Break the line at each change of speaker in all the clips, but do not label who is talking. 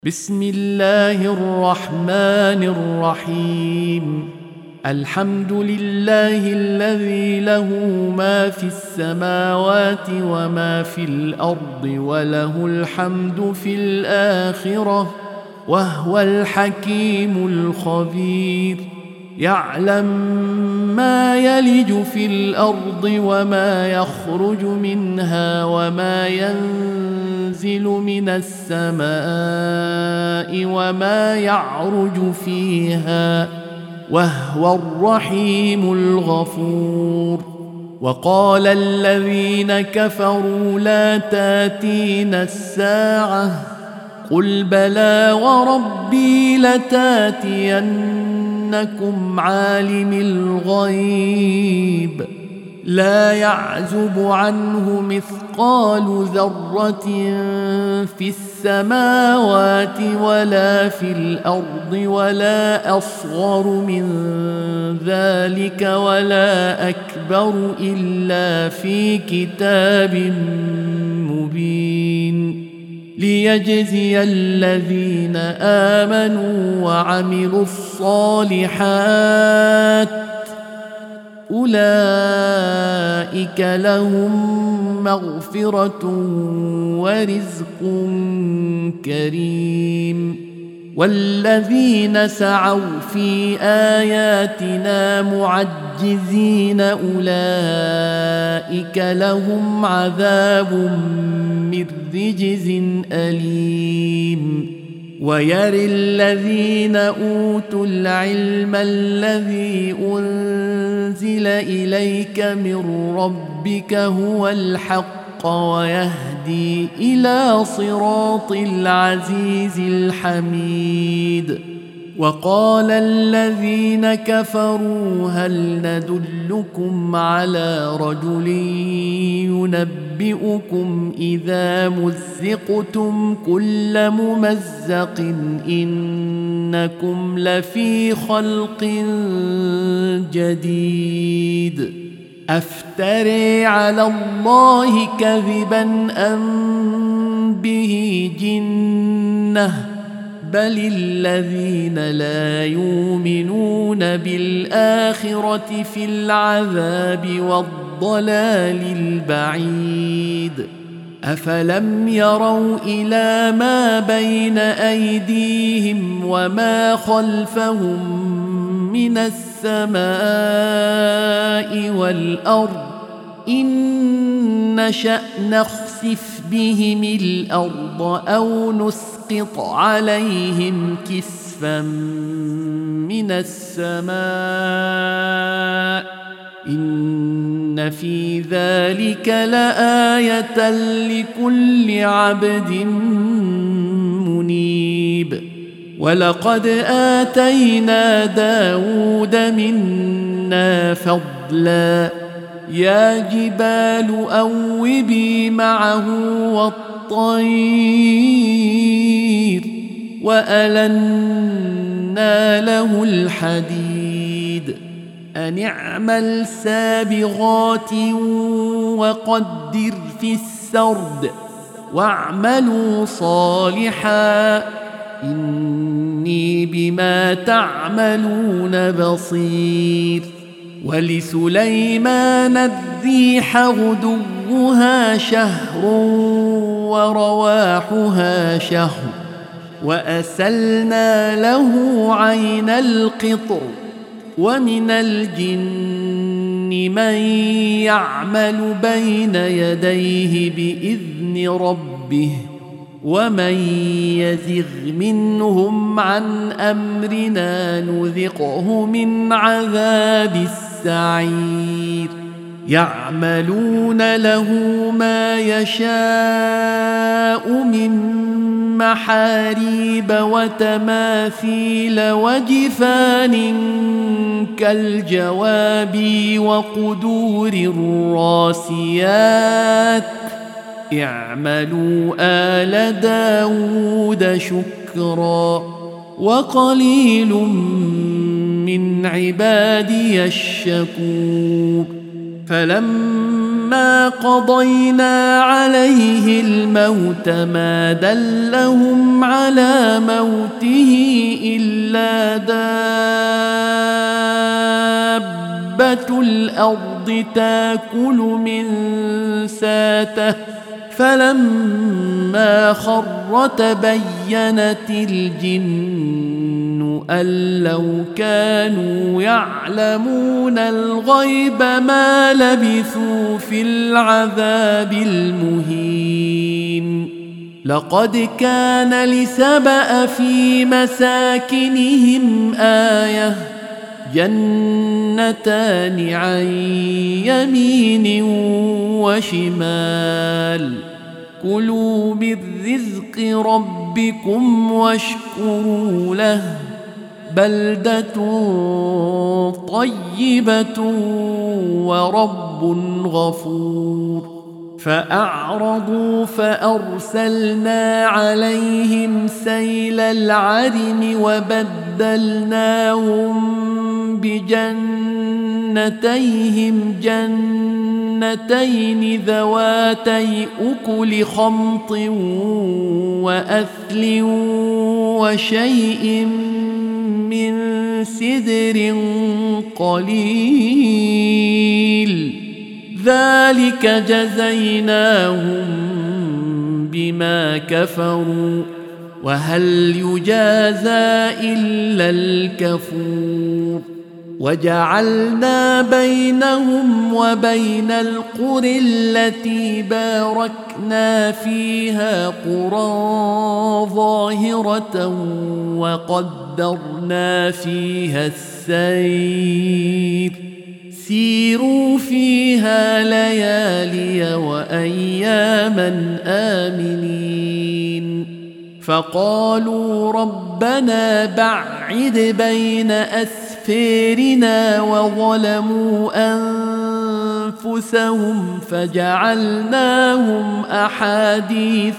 بسم الله الرحمن الرحيم. الحمد لله الذي له ما في السماوات وما في الأرض وله الحمد في الآخرة وهو الحكيم الخبير. يعلم ما يلج في الأرض وما يخرج منها وما ينزل من السماء وما يعرج فيها وهو الرحيم الغفور. وقال الذين كفروا لا تاتينا الساعة قل بلى وربي لتاتينكم عالم الغيب لا يعزب عنه مثقال ذرة في السماوات ولا في الأرض ولا أصغر من ذلك ولا أكبر إلا في كتاب مبين ليجزي الذين آمنوا وعملوا الصالحات أولئك لهم مغفرة ورزق كريم. والذين سعوا في آياتنا معجزين أولئك لهم عذاب من رجز أليم. ويرى الذين أوتوا العلم الذي أنزل إليك من ربك هو الحق ويهدي إلى صراط العزيز الحميد. وقال الذين كفروا هل ندلكم على رجل ينبئكم إذا مزقتم كل ممزق إنكم لفي خلق جديد أفتري على الله كذبا أم به جنة بل الذين لا يؤمنون بالآخرة في العذاب والضلال البعيد. أفلم يروا إلى ما بين أيديهم وما خلفهم من السماء والأرض إن نشأ نخسف بهم الأرض أو نسقط عليهم كسفا من السماء إن في ذلك لآية لكل عبد منيب. ولقد آتينا داود منا فضلا يا جبال أوبي معه والطير وألنا له الحديد أن اعمل سابغات وقدر في السرد واعملوا صالحا إني بما تعملون بصير. ولسليمان الريح غدوها شهر ورواحها شهر وأسلنا له عين القطر ومن الجن من يعمل بين يديه بإذن ربه ومن يزغ منهم عن أمرنا نذقه من عذاب السعير. يعملون له ما يشاء من محاريب وتماثيل وجفان كالجواب وقدور الراسيات اعملوا آل داود شكرا وقليل من عبادي الشكور. فلما فلما قضينا عليه الموت ما دلهم على موته إلا دابة الأرض تاكل من ساته فلما خر تبينت الجن أن لو كانوا يعلمون الغيب ما لبثوا في العذاب المهين لقد كان لسبأ في مساكنهم آية جنتان عن يمين وشمال كلوا من رزق ربكم واشكروا له بلدة طيبة ورب غفور فأعرضوا فأرسلنا عليهم سيل العرم وبدلناهم بجنتيهم جنتين ذواتي أكل خمط وأثل وشيء من سدر قليل ذلك جزيناهم بما كفروا وهل يجازى إلا الكفور وجعلنا بينهم وبين القرى التي باركنا فيها قرى ظاهرة وقدرنا فيها السير سيروا فيها ليالي وأياما آمنين فقالوا ربنا بعد بين أسفارنا وظلموا أنفسهم فجعلناهم أحاديث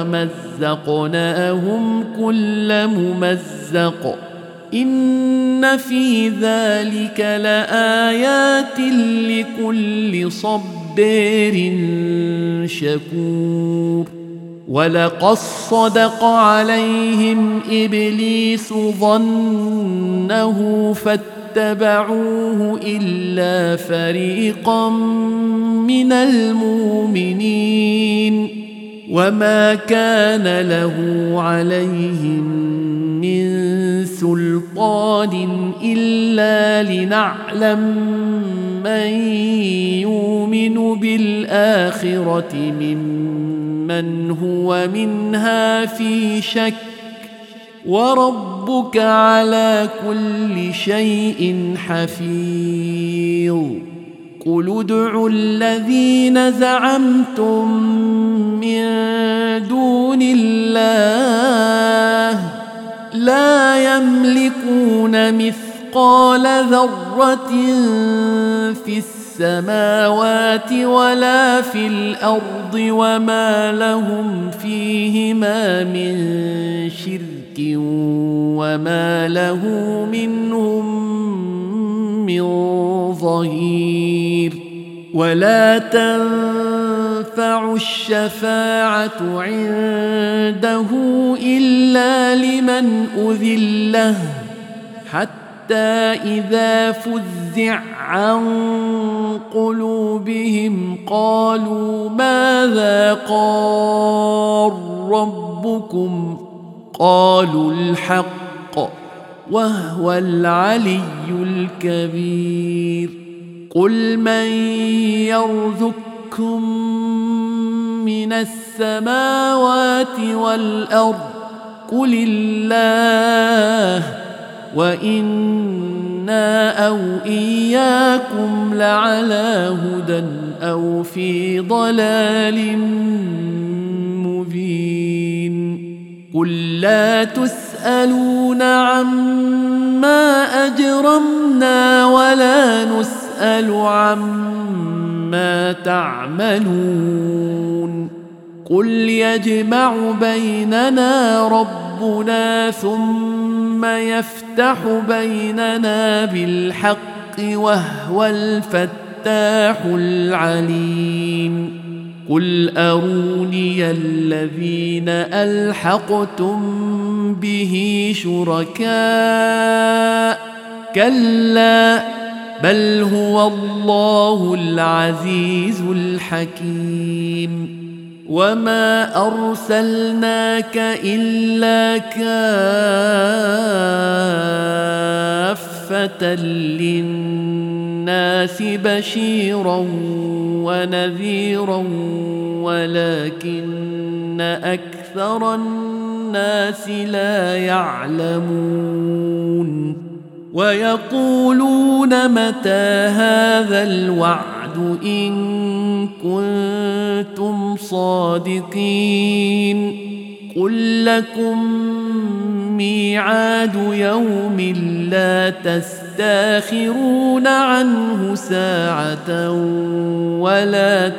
ومزقناهم كل ممزق إن في ذلك لآيات لكل صبار شكور ولقد صدق عليهم إبليس ظنه فاتبعوه إلا فريقا من المؤمنين وما كان له عليهم من سلطان إلا لنعلم من يؤمن بالآخرة ممن هو منها في شك وربك على كل شيء حفيظ قل ادعوا الذين زعمتم من دون الله لا يملكون مثقال ذرة في السماوات ولا في الأرض وما لهم فيهما من شرك وما له منهم من ظهير ولا تنفع الشفاعة عنده إلا لمن أذن له حتى إذا فزع عن قلوبهم قالوا ماذا قال ربكم قالوا الحق وهو العلي الكبير قل من يرزقكم من السماوات والأرض قل الله وإنا أو إياكم لعلى هدى أو في ضلال مبين قل لا تسألون عما أجرمنا ولا نسأل عما تعملون قل يجمع بيننا ربنا ثم يفتح بيننا بالحق وهو الفتاح الفتاح العليم قل أروني الذين ألحقتم به شركاء كلا بل هو الله العزيز الحكيم وما أرسلناك إلا كافة للناس بشيرا ونذيرا ولكن أكثر الناس لا يعلمون ويقولون متى هذا الوعد إن كنتم صادقين قل لكم ميعاد يوم لا تستاخرون عنه ساعة ولا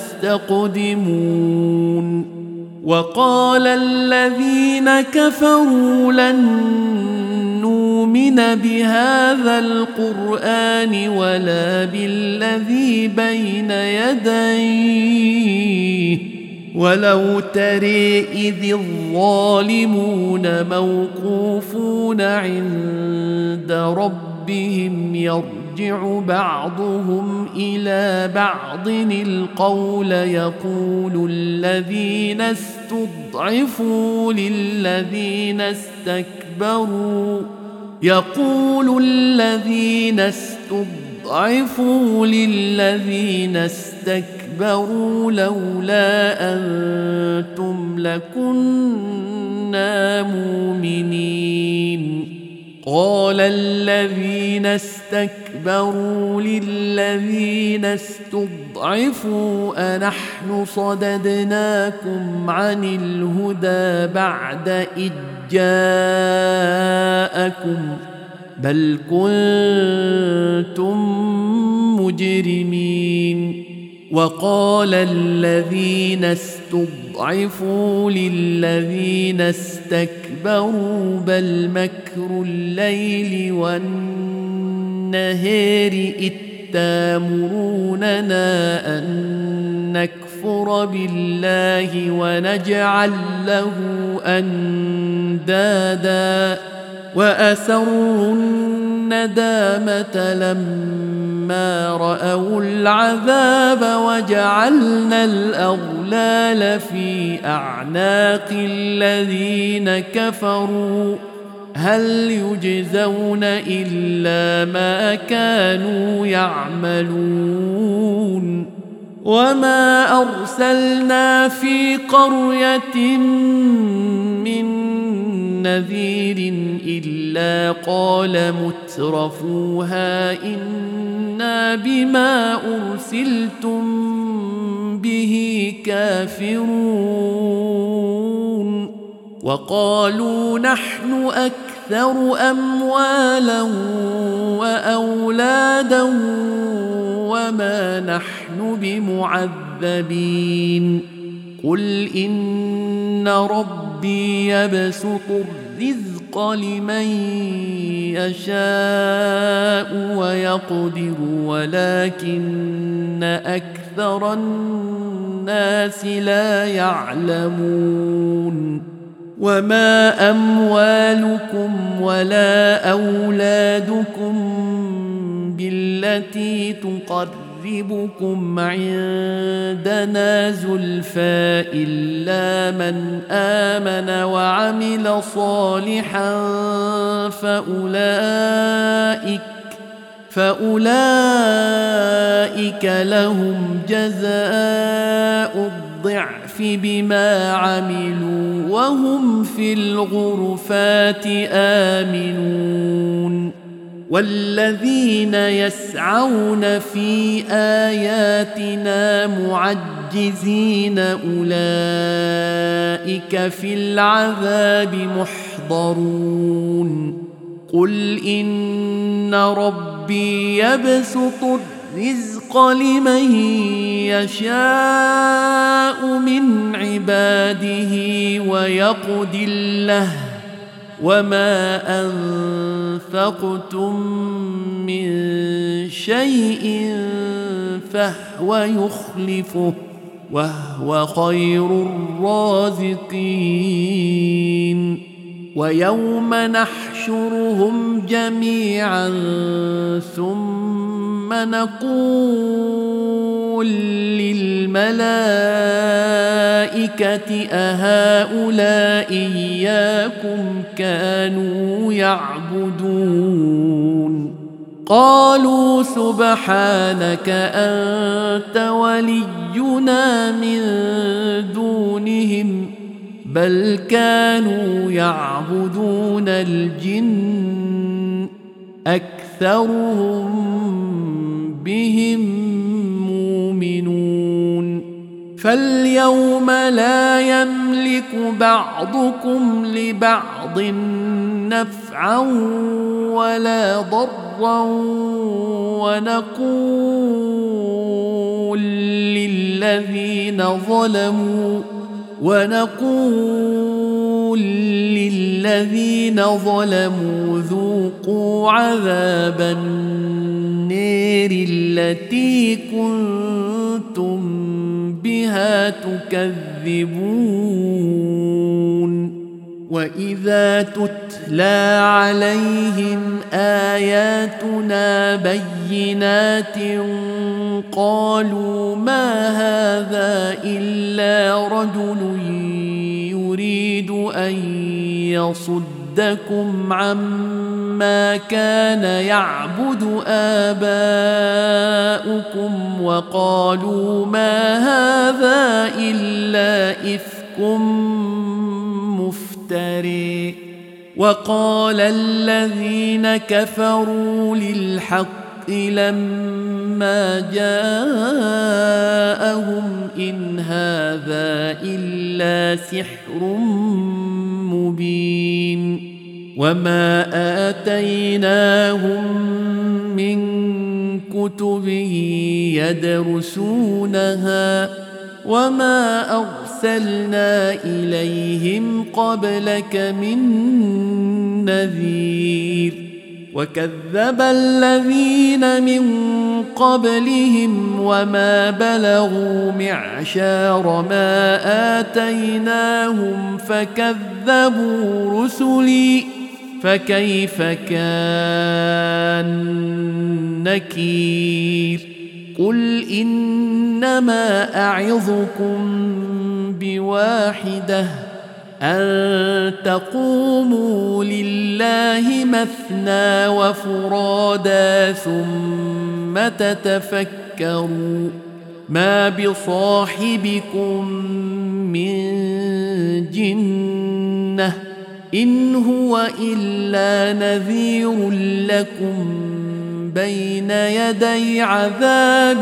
تستقدمون وقال الذين كفروا لن نؤمن بهذا القرآن ولا بالذي بين يديه ولو ترى إذ الظالمون موقوفون عند ربهم يرجع بعضهم إلى بعض القول يقول الذين استضعفوا للذين استكبروا لولا أنتم لكنا مؤمنين قال الذين استكبروا للذين استضعفوا أنحن صددناكم عن الهدى بعد إذ جاءكم بل كنتم مجرمين وقال الذين استضعفوا للذين استكبروا بل مكر الليل والنهار إذ تأمروننا أن نكفر بالله ونجعل له أندادا وأسروا الندامة لما رأوا العذاب وجعلنا الأغلال في أعناق الذين كفروا هل يجزون إلا ما كانوا يعملون وما أرسلنا في قرية من نذير إلا قال مترفوها إنا بما أرسلتم به كافرون وقالوا نحن أكثر أموالا وأولادا وما نحن بمعذبين قل إن ربي يبسط الرزق لمن يشاء ويقدر ولكن أكثر الناس لا يعلمون وما أموالكم ولا أولادكم بالتي تقربكم عندنا زلفى إلا من آمن وعمل صالحا فأولئك لهم جزاء الضعف بما عملوا وهم في الغرفات آمنون والذين يسعون في آياتنا معجزين أولئك في العذاب محضرون قل إن ربي يبسط الرزق لمن يشاء من عباده ويقدر له وما أنفقتم من شيء فهو يخلفه وهو خير الرازقين. ويوم نحشرهم جميعا ثم نقول للملائكة أهؤلاء إياكم كانوا يعبدون؟ قالوا سبحانك أنت ولينا من دونهم بل كانوا يعبدون الجن أكثرهم بهم مؤمنون. فاليوم لا يملك بعضكم لبعض نفعا ولا ضرا ونقول للذين ظلموا ذوقوا عذاب النار التي كنتم بها تكذبون. وإذا تتلى عليهم آياتنا بينات قالوا ما هذا إلا رجل يريد أن يصدكم عما كان يعبد آباؤكم وقالوا ما هذا إلا إفك مفتري. وقال الذين كفروا للحق لما جاءهم إن هذا إلا سحر مبين. وما آتيناهم من كتب يدرسونها وما أرسلنا إليهم قبلك من نذير. وكذب الذين من قبلهم وما بلغوا معشار ما آتيناهم فكذبوا رسلي فكيف كان نكير. قل إنما أعظكم بواحدة أن تقوموا لله مثنى وفرادا ثم تتفكروا ما بصاحبكم من جنة إن هو إلا نذير لكم بين يدي عذاب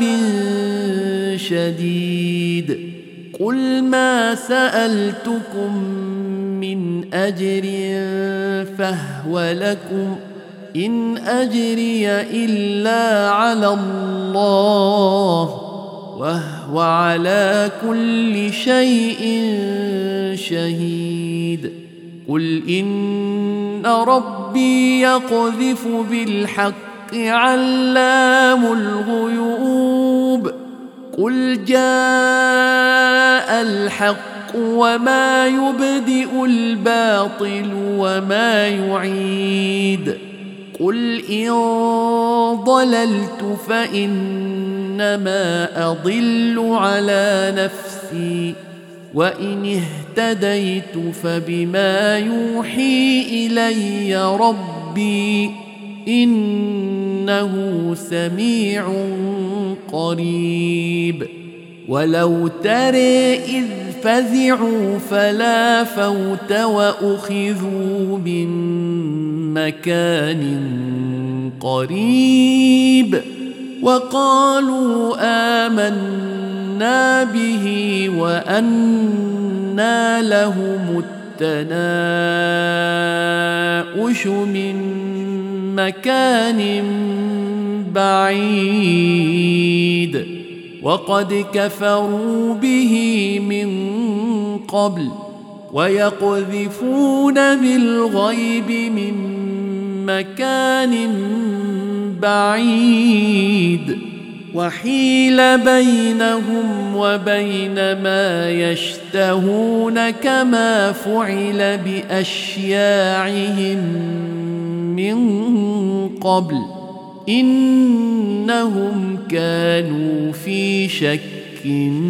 شديد. قل ما سألتكم من أجر فهو لكم إن أجري إلا على الله وهو على كل شيء شهيد. قل إن ربي يقذف بالحق علام الغيوب. قل جاء الحق وما يبدئ الباطل وما يعيد. قل إن ضللت فإنما أضل على نفسي وإن اهتديت فبما يوحي إلي ربي إنه سميع قريب. ولو ترى إذ فزعوا فلا فوت وأخذوا من مكان قريب وقالوا آمنا به وأنى لهم التناؤش من مكان بعيد وقد كفروا به من قبل ويقذفون بالغيب من مكان بعيد وحيل بينهم وبين ما يشتهون كما فعل بأشياعهم من قبل إنهم كانوا في شك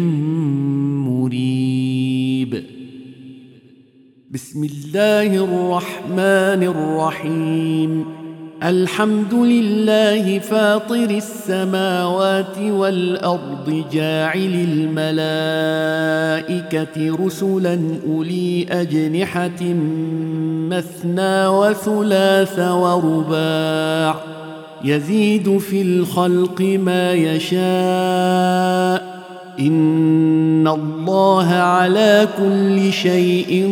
مريب. بسم الله الرحمن الرحيم. الحمد لله فاطر السماوات والأرض جاعل الملائكة رسلا أولي أجنحة مثنى وثلاث ورباع يزيد في الخلق ما يشاء إن الله على كل شيء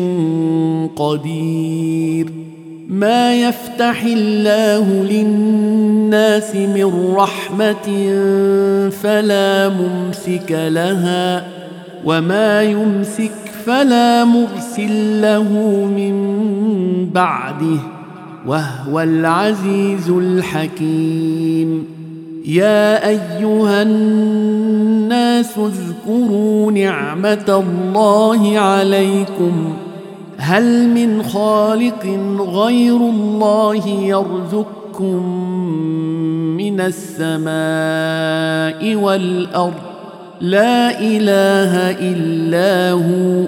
قدير. ما يفتح الله للناس من رحمة فلا ممسك لها وما يمسك فلا مرسل له من بعده وهو العزيز الحكيم. يا أيها الناس اذكروا نعمة الله عليكم هل من خالق غير الله يرزقكم من السماء والأرض لا إله إلا هو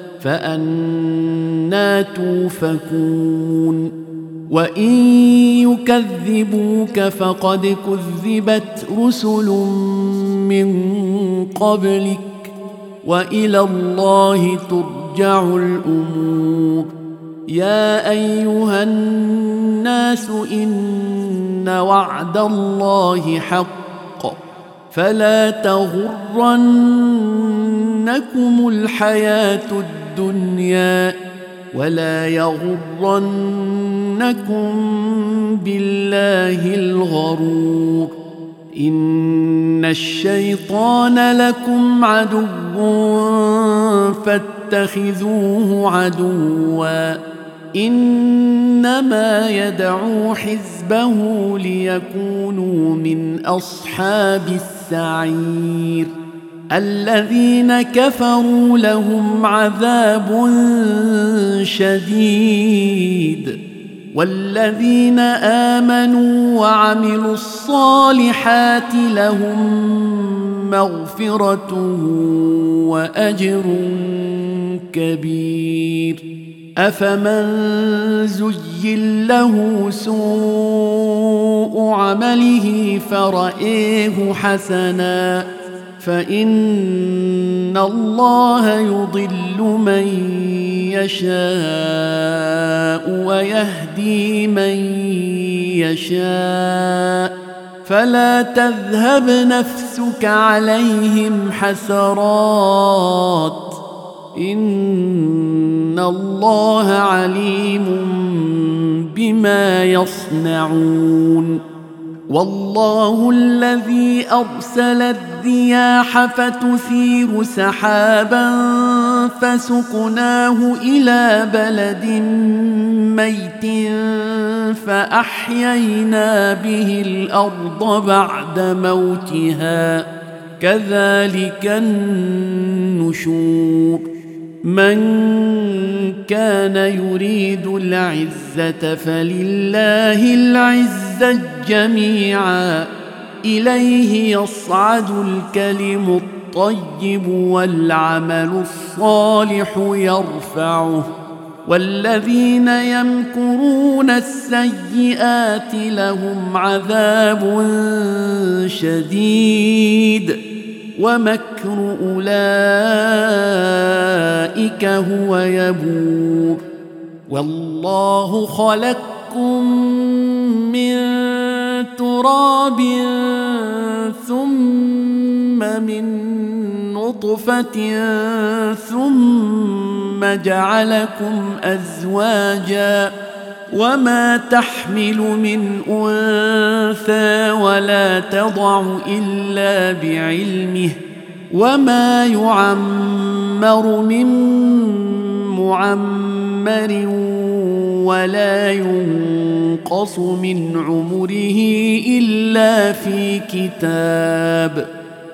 فأنى توفكون. وإن يكذبوك فقد كذبت رسل من قبلك وإلى الله ترجع الأمور. يا أيها الناس إن وعد الله حق فلا تغرنكم الحياة الدنيا ولا يغرنكم بالله الغرور. إن الشيطان لكم عدو فاتخذوه عدوا إنما يدعو حزبه ليكونوا من أصحاب السعير. الذين كفروا لهم عذاب شديد والذين آمنوا وعملوا الصالحات لهم مغفرة وأجر كبير. أفمن زين له سوء عمله فرآه حسنا فإن الله يضل من يشاء ويهدي من يشاء فلا تذهب نفسك عليهم حسرات إن الله عليم بما يصنعون. والله الذي أرسل الرياح فتثير سحابا فسقناه إلى بلد ميت فأحيينا به الأرض بعد موتها كذلك النشور. من كان يريد العزة فلله العزة جميعا إليه يصعد الكلم الطيب والعمل الصالح يرفعه والذين يمكرون السيئات لهم عذاب شديد ومكر أولئك هو يبور. والله خلقكم من تراب ثم من نطفة ثم جعلكم أزواجا وما تحمل من أنثى ولا تضع إلا بعلمه وما يعمر من معمر ولا ينقص من عمره إلا في كتاب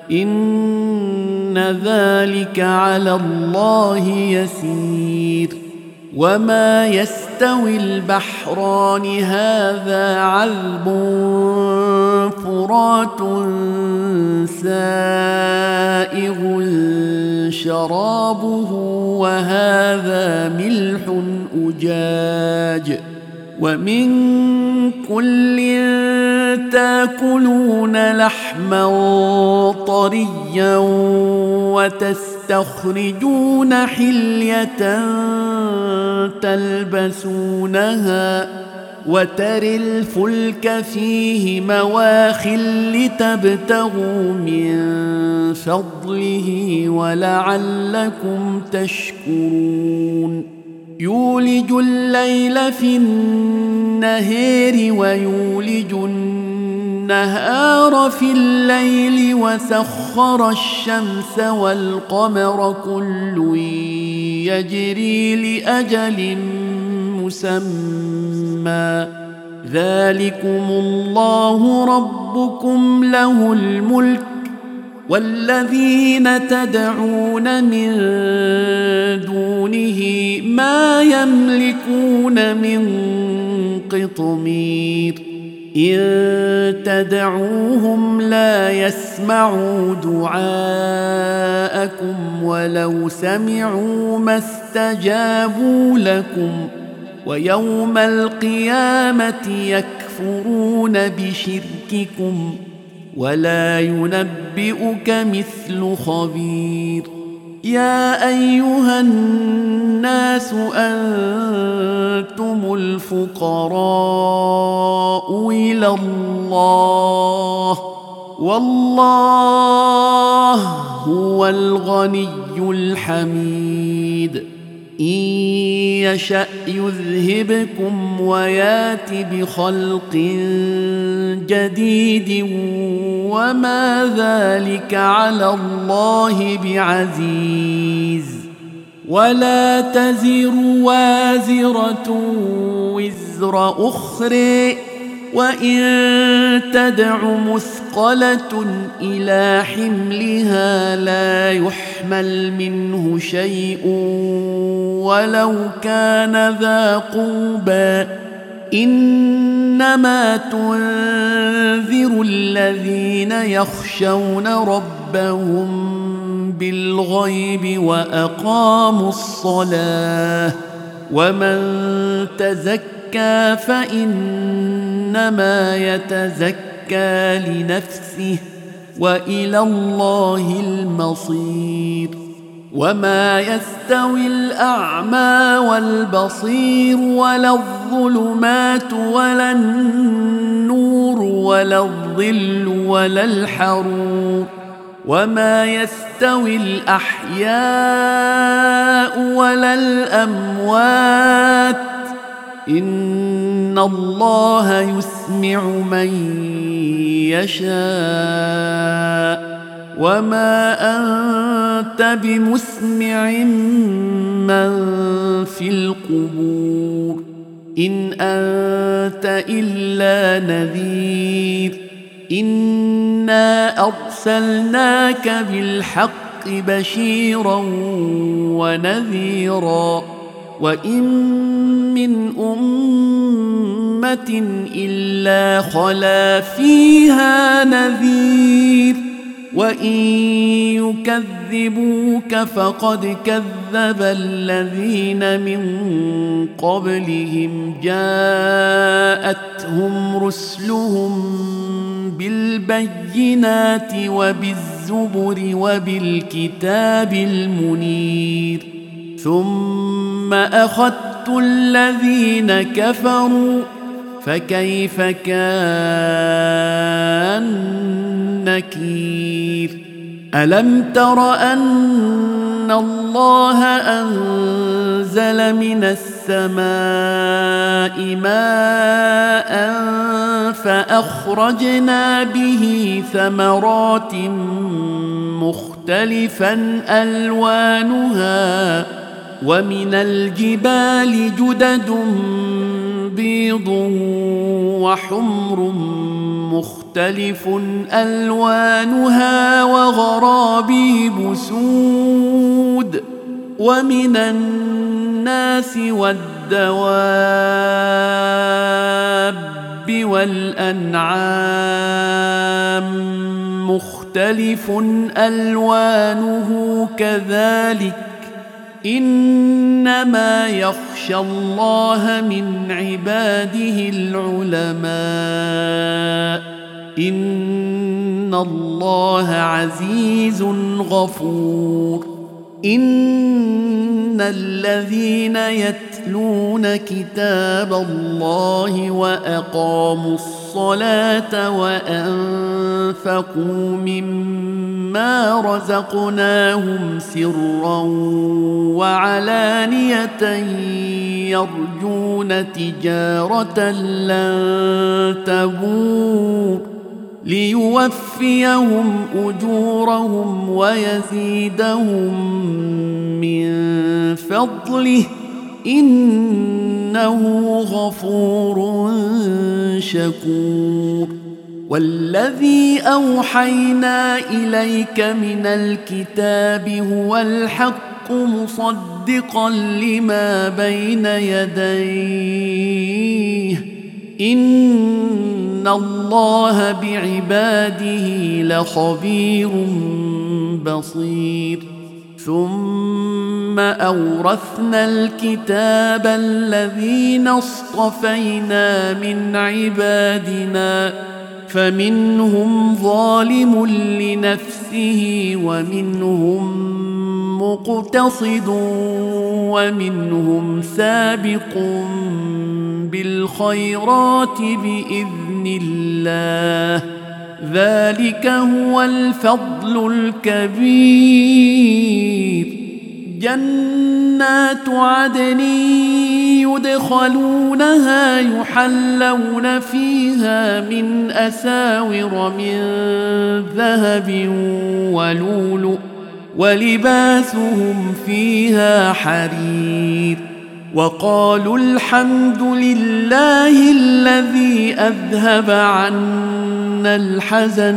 إن ذلك على الله يسير وما يستوي البحران هذا عذب فرات سائغ شرابه وهذا ملح أجاج ومن كل تاكلون لحما طريا وتستخرجون حلية تلبسونها وترى الفلك فيه مواخر لتبتغوا من فضله ولعلكم تشكرون يولج الليل في النهار ويولج النهار في الليل وسخر الشمس والقمر كل يجري لأجل مسمى ذلكم الله ربكم له الملك والذين تدعون من دونه ما يملكون من قطمير إن تدعوهم لا يسمعوا دعاءكم ولو سمعوا ما استجابوا لكم ويوم القيامة يكفرون بشرككم ولا ينبئك مثل خبير يا أيها الناس أنتم الفقراء إلى الله والله هو الغني الحميد إن يشأ يذهبكم ويات بخلق جديد وما ذلك على الله بعزيز ولا تزر وازرة وزر أخرى وإن تدع مثقلة إلى حملها لا يحمل منه شيء ولو كان ذا قربى إنما تنذر الذين يخشون ربهم بالغيب وأقاموا الصلاة ومن تزكى فإنما يتزكى لنفسه وإلى الله المصير وما يستوي الأعمى والبصير ولا الظلمات ولا النور ولا الظل ولا الحرور وما يستوي الأحياء ولا الأموات إن الله يسمع من يشاء وما أنت بمسمع من في القبور إن أنت إلا نذير إنا أرسلناك بالحق بشيرا ونذيرا وإن من أمة إلا خلا فيها نذير وإن يكذبوك فقد كذب الذين من قبلهم جاءتهم رسلهم بالبينات وبالزبر وبالكتاب المنير ثم أخذت الذين كفروا فكيف كان نكير ألم تر أن الله أنزل من السماء ماء فأخرجنا به ثمرات مختلفا ألوانها ومن الجبال جدد بيض وحمر مختلف ألوانها وغرابيب سود ومن الناس والدواب والأنعام مختلف ألوانه كذلك إنما يخشى الله من عباده العلماء إن الله عزيز غفور إن الذين يتلون كتاب الله وأقاموا الصلاة وأنفقوا مما رزقناهم سرا وعلانية يرجون تجارة لن تبور ليوفيهم أجورهم ويزيدهم من فضله إنه غفور شكور والذي أوحينا إليك من الكتاب هو الحق مصدقا لما بين يديه إن الله بعباده لخبير بصير ثم أورثنا الكتاب الذين اصطفينا من عبادنا فمنهم ظالم لنفسه ومنهم مقتصد ومنهم سابق بالخيرات بإذن الله ذلك هو الفضل الكبير جنات عدن يدخلونها يحلون فيها من أساور من ذهب ولؤلؤ ولباسهم فيها حرير وقالوا الحمد لله الذي أذهب عنا الحزن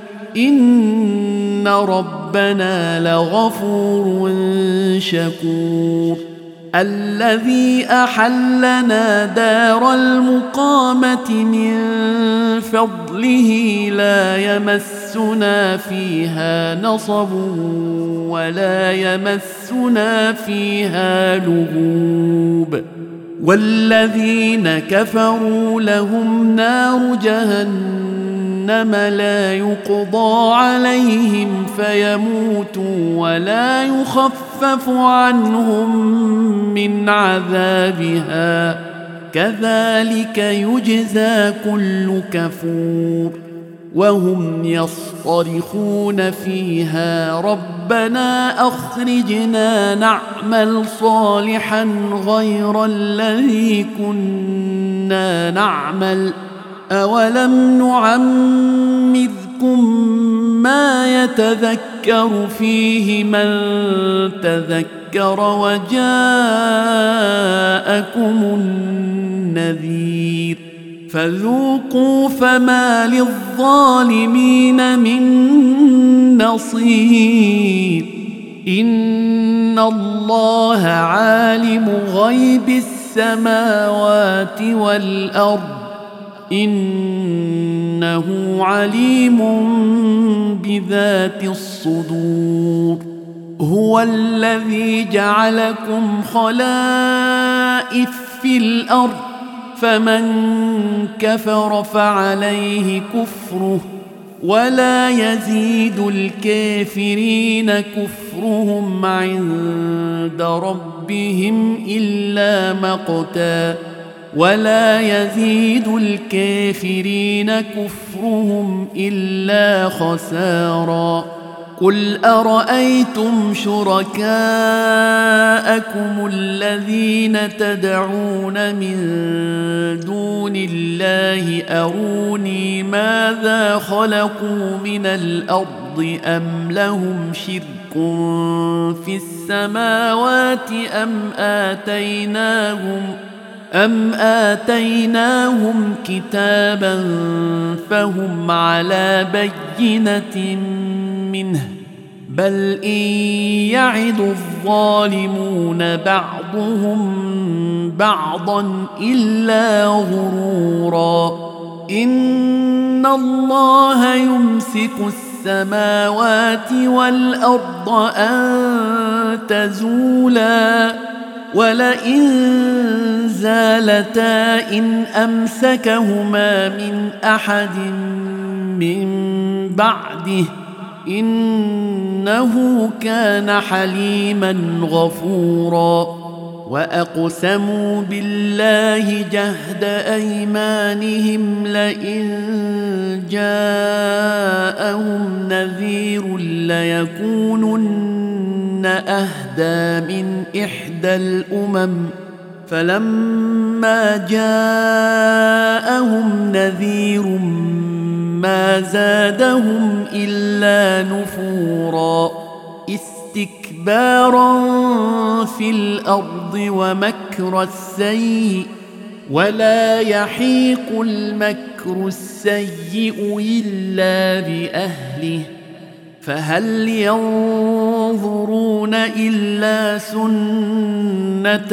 إن ربنا لغفور شكور الذي أحلنا دار المقامة من فضله لا يمسنا فيها نصب ولا يمسنا فيها لغوب والذين كفروا لهم نار جهنم لا يقضى عليهم فيموتوا ولا يخفف عنهم من عذابها كذلك يجزى كل كفور وهم يصطرخون فيها ربنا أخرجنا نعمل صالحا غير الذي كنا نعمل أولم نعمركم ما يتذكر فيه من تذكر وجاءكم النذير فذوقوا فما للظالمين من نصير إن الله عالم غيب السماوات والأرض إنه عليم بذات الصدور هو الذي جعلكم خلائف في الأرض فمن كفر فعليه كفره ولا يزيد الكافرين كفرهم عند ربهم إلا مقتا ولا يزيد الكافرين كفرهم إلا خسارا قل أرأيتم شركاءكم الذين تدعون من دون الله أروني ماذا خلقوا من الأرض أم لهم شرك في السماوات أم آتيناهم كتابا فهم على بينة منه بل إن يعد الظالمون بعضهم بعضا إلا غرورا إن الله يمسك السماوات والأرض أن تزولا ولئن زالتا إن أمسكهما من أحد من بعده إنه كان حليما غفورا وأقسموا بالله جهد أيمانهم لئن جاءهم نذير ليكونن أهدى من إحدى الأمم فلما جاءهم نذير ما زادهم إلا نفورا استكبارا في الأرض ومكر السيء ولا يحيق المكر السيء إلا بأهله فهل ينظرون إلا سنة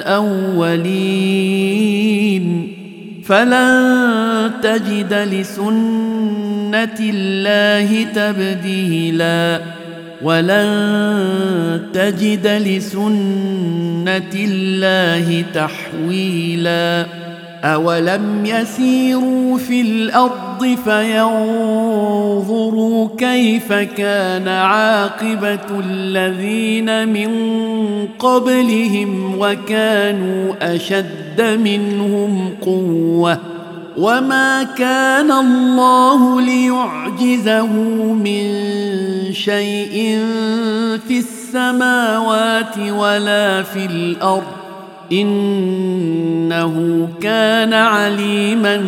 الأولين فلن تجد لسنة الله تبديلا ولن تجد لسنة الله تحويلا أولم يسيروا في الأرض فينظروا كيف كان عاقبة الذين من قبلهم وكانوا أشد منهم قوة وما كان الله ليعجزه من شيء في السماوات ولا في الأرض إنه كان عليما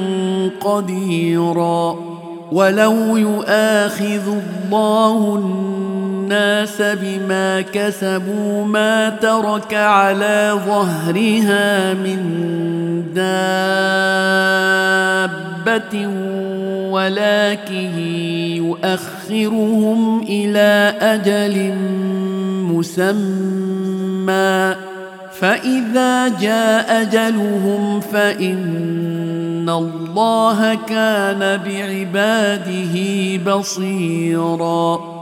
قديرا ولو يؤاخذ الله الناس بما كسبوا ما ترك على ظهرها من دابة ولكن يؤخرهم إلى أجل مسمى فإذا جاء أجلهم فإن الله كان بعباده بصيراً